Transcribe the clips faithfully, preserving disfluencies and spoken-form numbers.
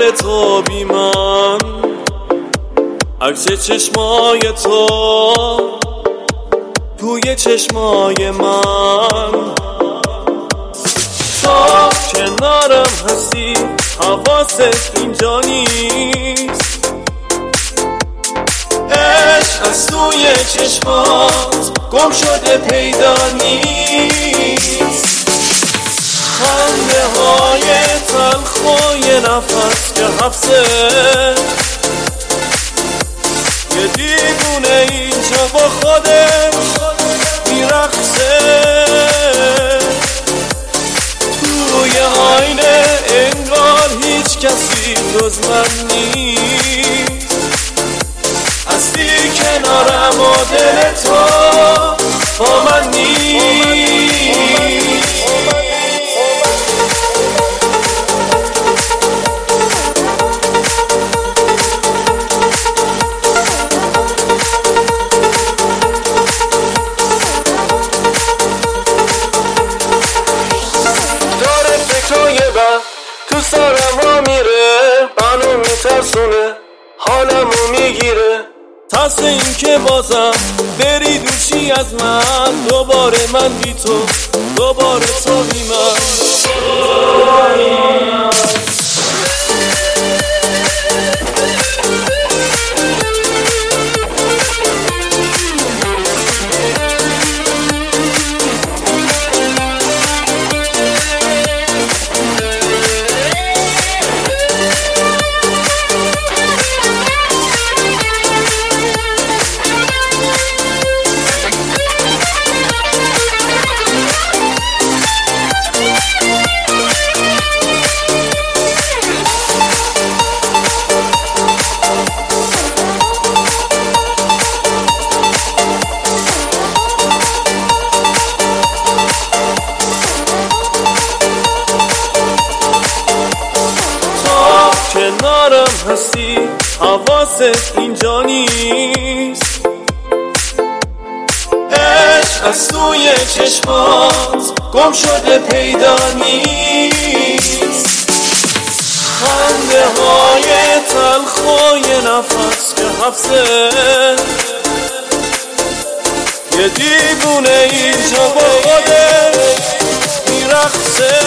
خاطر تو بی من، عکس چشمای تو توی چشمای من. تا کنارم هستی حواست اینجا نیست، عشق از توی چشمات گم شده پیدا نیست. خنده های تلخ و یه نفس که حبسه، یه دیوونه اینجا با خودش میرقصه. توی آینه انگار هیچ کسی جز من نیست، هستی کنارم و دل تو با من نیست. تو سرم ها میره، منو میترسونه، حالمو میگیره. ترس این که بازم بری دوشی از من، دوباره من بی تو، دوباره تو بی من. کنارم هستی حواست اینجا نیست، عشق از توی چشمات گم شده پیدا نیست. خنده های تلخ و یه نفس که حبسه، یه دیوونه اینجا با خودش میرقصه.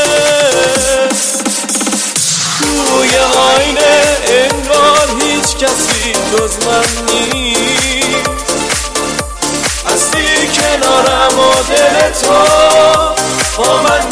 توی آینه انگار هیچ کسی جز من نیست، هستی کنارم و دل تو با من